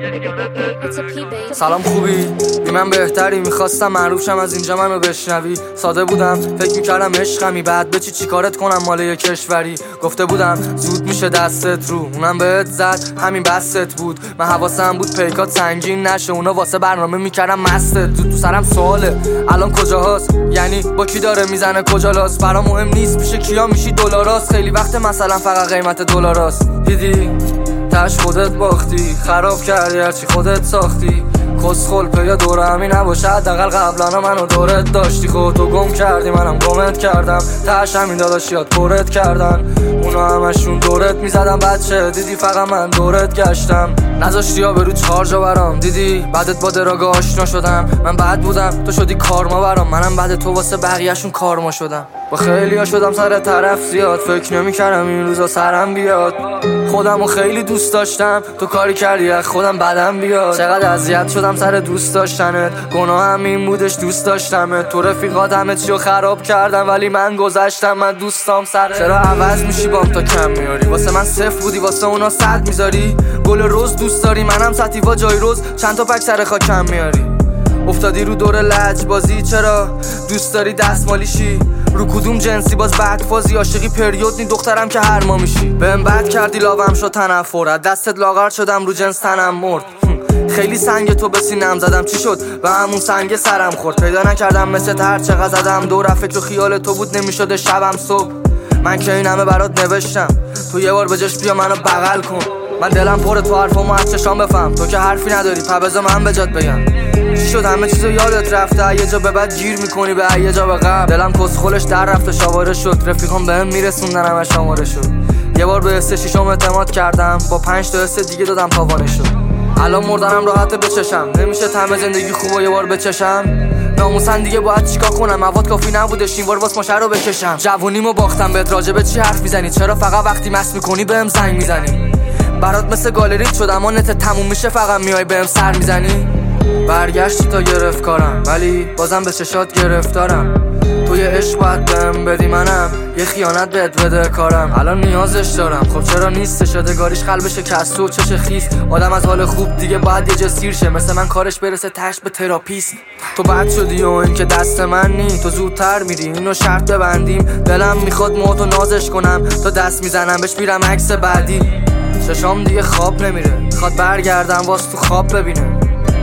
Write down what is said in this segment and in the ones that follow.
سلام خوبی؟ بی من بهتری؟ میخواستم معروف شم از اینجا منو بشنوی. ساده بودم فکر میکردم عشقمی، بعد به چی کارت کنم مال یه کشوری. گفته بودم زود میشه دستت رو، اونم بهت زد همین بست بود. من حواسم بود پیکات سنگین نشه، اونا واسه برنامه میکردم مستت. تو سرم سواله الان کجاهاست، یعنی با کی داره میزنه کجا لاس. برام مهم نیست پیش کیا میشی دلاراست، خیلی وقت مثلا فقط قیمت دلاراست. دیدی تاش خودت باختی، خراب کردی هرچی خودت ساختی. کسخل پیا دور همی نباشه، حداقل قبلا منو دورت داشتی. خودتو گم کردی منم گمت کردم، تاش همین داداشیات پرت کردن. اونا همشون دورت میزدم بچه، دیدی فقط من دورت گشتم. نذاشتی ها برو 4 جا برام، دیدی بعدت با دراگه آشنا شدم. من بد بودم تو شدی کارما برام، منم بعد تو واسه بقیه‌شون کارما شدم. با خیلیا شدم سر طرف زیاد، فکر نمی‌کردم این روزا سرم بیاد. خودمو خیلی دوست داشتم، تو کاری کردی از خودم بدم بیاد. چقدر اذیت شدم سر دوست داشتنت، گناهم این بودش دوست داشتمت. تو رفیقات همه چیو خراب کردم ولی من گذشتم، من دوستام سرت. چرا عوض میشی بام تا کم میاری؟ واسه من 0 بودی واسه اونا 100 میذاری. گل روز دوست داری منم سطیوا جای روز، چند تا پک سر خاکم میاری. افتادی رو دور لج بازی، چرا دوست داری دستمالیشی؟ رو کدوم جنسی باز بعد فازی؟ عاشقی پریود نی دخترم که هر ما میشی. بهم بد کردی لاوم شد تنفرت، دستت لاغر شدم رو جنس تنم مرد. خیلی سنگ تو به سینم زدم، چی شد؟ و همون سنگ سرم خورد. پیدا نکردم مثل هر چقدر زدم دور، فکر و خیال تو بود نمیشده شبم صبح. من که این همه برات نوشتم، تو یه بار بجاش بیا منو بغل کن. من دلم پره تو حرفامو از چشام بفهم، تو که حرفی نداری پبزا من بجات بگم. چی شد همه چیزو یادت رفته، یه جا به بعد گیر میکنی به یه جا به قبل. دلم کسخلش در رفته شاواره شد، رفیقام بهم میرسوندن همه شماره شد. یه بار به حس شیشم اعتماد کردم، با 5 تا حس دیگه دادم تاوانه شد. الان مردنم راحته بچشم، نمیشه طعم زندگی خوبو یه بار بچشم. ناموسن دیگه باید چیکار کنم، مواد کافی نبودش این بار واس ماشه رو بکشم. جوونیمو باختم بهت، راجبه چی حرف میزنی؟ چرا فقط وقتی مست میکنی بهم زنگ میزنی؟ برات مثل گالریت شد اما نت تموم میشه فقط میای بهم سر میزنی. برگشتی تا گرفت کارم ولی بازم به چشات گرفتارم. تو یه عشق باید بهم بدی، منم یه خیانت بهت بده کارم. الان نیازش دارم، خب چرا نیستش؟ یادگاریش قلبش کسته و چش خیس. آدم از حال خوب دیگه باید یه جسیر شه، مثل من کارش برسه تش به تراپیست. تو بد شدی و این که دست من نی، تو زودتر میری اینو شرط ببندیم. دلم میخواد موتو نازش کنم، تا دست میزنم بهش میرم عکس بعدی. چشام دیگه خواب نمیره، میخواد برگردم واس تو خواب ببینه.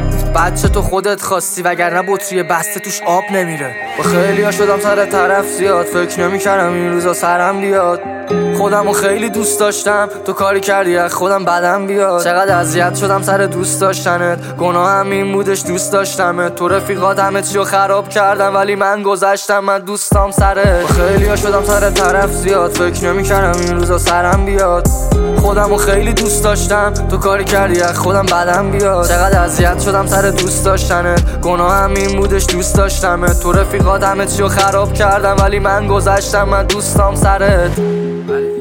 بچه تو خودت خواستی وگرنه بطری بسته توش آب نمیره. با خیلیا شدم سر طرف زیاد، فکر نمیکردم این روزا سرم بیاد. خودمو خیلی دوست داشتم، تو کاری کردی از خودم بدم بیاد. چقدر اذیت شدم سر دوست داشتنت، گناهم این بودش دوست داشتمت. تو رفیقات همه چیو خراب کردم ولی من گذشتم، من دوستام سرت. با خیلیا شدم سر طرف زیاد، فکر نمیکردم این روزا سرم بیاد. خودمو خیلی دوست داشتم، تو کاری کردی از خودم بدم بیاد. چقدر اذیت شدم سر دوست داشتنت، گناهم این بودش دوست داشتمت. تو رفیقات همه چیو خراب کردم ولی من گذشتم، من دوستام سرت.